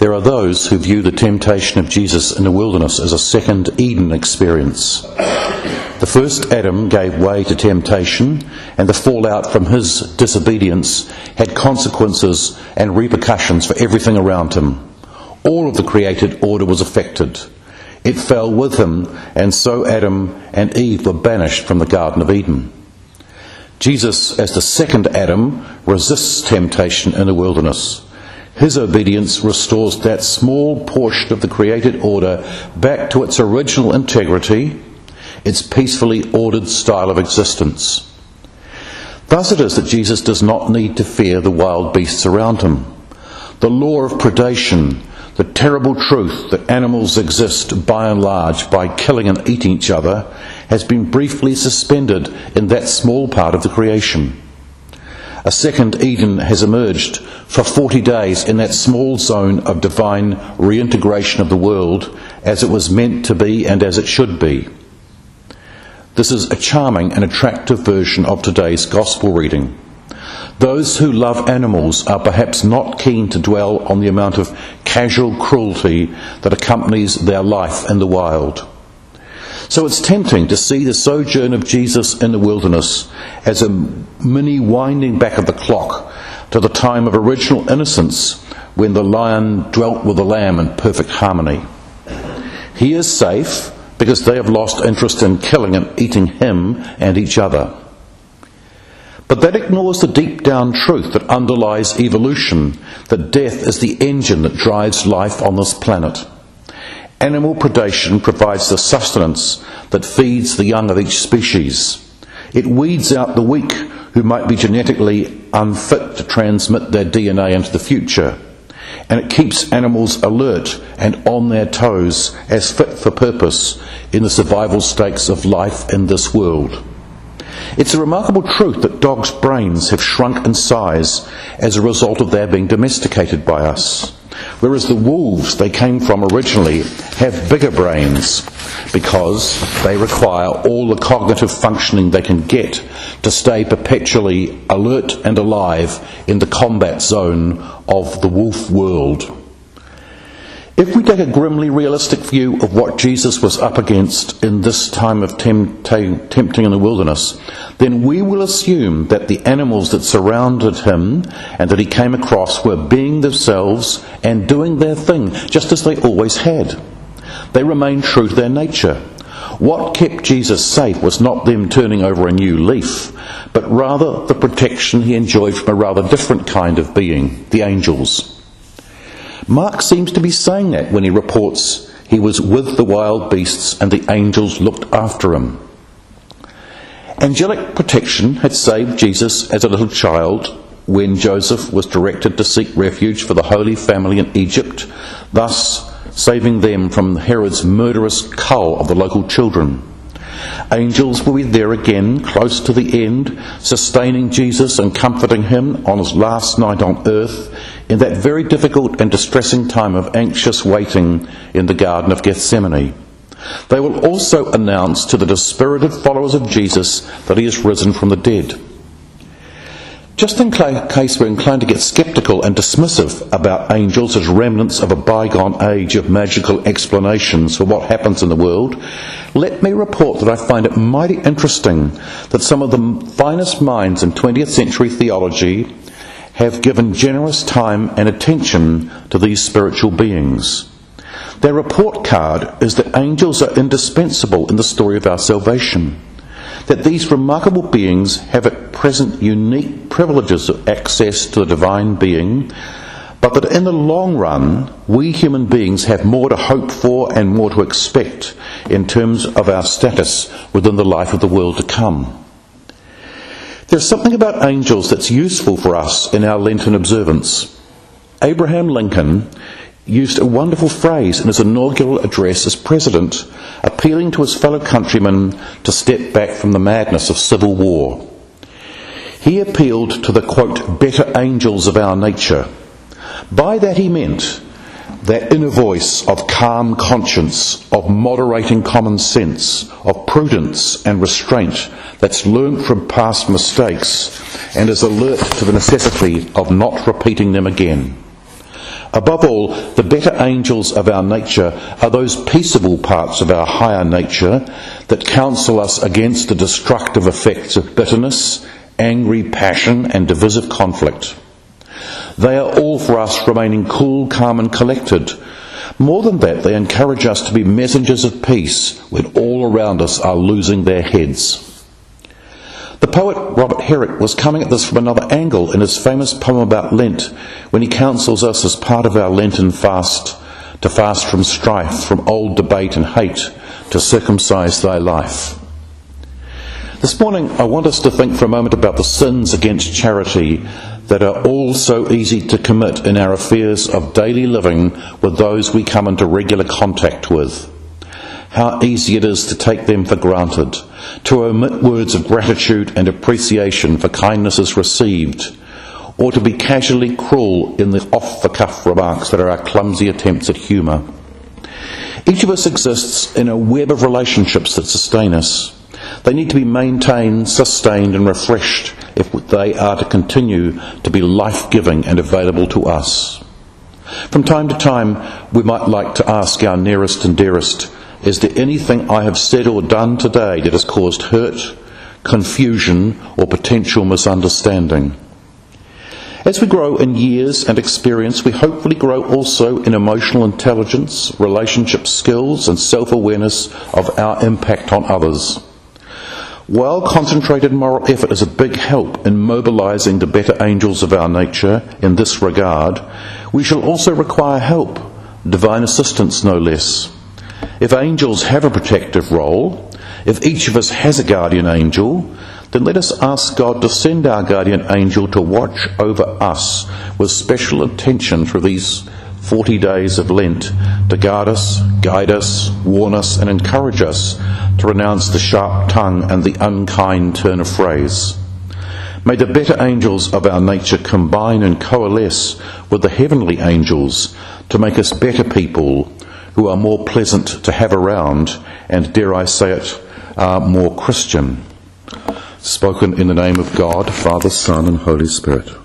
There are those who view the temptation of Jesus in the wilderness as a second Eden experience. The first Adam gave way to temptation, and the fallout from his disobedience had consequences and repercussions for everything around him. All of the created order was affected. It fell with him, and so Adam and Eve were banished from the Garden of Eden. Jesus, as the second Adam, resists temptation in the wilderness. His obedience restores that small portion of the created order back to its original integrity, its peacefully ordered style of existence. Thus it is that Jesus does not need to fear the wild beasts around him. The law of predation, the terrible truth that animals exist by and large by killing and eating each other, has been briefly suspended in that small part of the creation. A second Eden has emerged for 40 days in that small zone of divine reintegration of the world as it was meant to be and as it should be. This is a charming and attractive version of today's gospel reading. Those who love animals are perhaps not keen to dwell on the amount of casual cruelty that accompanies their life in the wild. So it's tempting to see the sojourn of Jesus in the wilderness as a mini winding back of the clock to the time of original innocence when the lion dwelt with the lamb in perfect harmony. He is safe because they have lost interest in killing and eating him and each other. But that ignores the deep down truth that underlies evolution, that death is the engine that drives life on this planet. Animal predation provides the sustenance that feeds the young of each species. It weeds out the weak who might be genetically unfit to transmit their DNA into the future. And it keeps animals alert and on their toes as fit for purpose in the survival stakes of life in this world. It's a remarkable truth that dogs' brains have shrunk in size as a result of their being domesticated by us, whereas the wolves they came from originally have bigger brains because they require all the cognitive functioning they can get to stay perpetually alert and alive in the combat zone of the wolf world. If we take a grimly realistic view of what Jesus was up against in this time of tempting in the wilderness, then we will assume that the animals that surrounded him and that he came across were being themselves and doing their thing, just as they always had. They remained true to their nature. What kept Jesus safe was not them turning over a new leaf, but rather the protection he enjoyed from a rather different kind of being, the angels. Mark seems to be saying that when he reports he was with the wild beasts and the angels looked after him. Angelic protection had saved Jesus as a little child when Joseph was directed to seek refuge for the Holy Family in Egypt, thus saving them from Herod's murderous cull of the local children. Angels will be there again, close to the end, sustaining Jesus and comforting him on his last night on earth in that very difficult and distressing time of anxious waiting in the Garden of Gethsemane. They will also announce to the dispirited followers of Jesus that he is risen from the dead. Just in case we're inclined to get sceptical and dismissive about angels as remnants of a bygone age of magical explanations for what happens in the world, let me report that I find it mighty interesting that some of the finest minds in 20th century theology have given generous time and attention to these spiritual beings. Their report card is that angels are indispensable in the story of our salvation, that these remarkable beings have at present unique privileges of access to the divine being, but that in the long run, we human beings have more to hope for and more to expect in terms of our status within the life of the world to come. There's something about angels that's useful for us in our Lenten observance. Abraham Lincoln used a wonderful phrase in his inaugural address as president, appealing to his fellow countrymen to step back from the madness of civil war. He appealed to the, quote, better angels of our nature. By that he meant that inner voice of calm conscience, of moderating common sense, of prudence and restraint that's learnt from past mistakes and is alert to the necessity of not repeating them again. Above all, the better angels of our nature are those peaceable parts of our higher nature that counsel us against the destructive effects of bitterness, angry passion, and divisive conflict. They are all for us remaining cool, calm, and collected. More than that, they encourage us to be messengers of peace when all around us are losing their heads. The poet Robert Herrick was coming at this from another angle in his famous poem about Lent, when he counsels us as part of our Lenten fast to fast from strife, from old debate and hate, to circumcise thy life. This morning I want us to think for a moment about the sins against charity that are all so easy to commit in our affairs of daily living with those we come into regular contact with. How easy it is to take them for granted, to omit words of gratitude and appreciation for kindnesses received, or to be casually cruel in the off-the-cuff remarks that are our clumsy attempts at humour. Each of us exists in a web of relationships that sustain us. They need to be maintained, sustained and refreshed if they are to continue to be life-giving and available to us. From time to time, we might like to ask our nearest and dearest, is there anything I have said or done today that has caused hurt, confusion, or potential misunderstanding? As we grow in years and experience, we hopefully grow also in emotional intelligence, relationship skills, and self-awareness of our impact on others. While concentrated moral effort is a big help in mobilising the better angels of our nature in this regard, we shall also require help, divine assistance no less. If angels have a protective role, if each of us has a guardian angel, then let us ask God to send our guardian angel to watch over us with special attention through these 40 days of Lent, to guard us, guide us, warn us, and encourage us to renounce the sharp tongue and the unkind turn of phrase. May the better angels of our nature combine and coalesce with the heavenly angels to make us better people who are more pleasant to have around and, dare I say it, are more Christian. Spoken in the name of God, Father, Son, and Holy Spirit.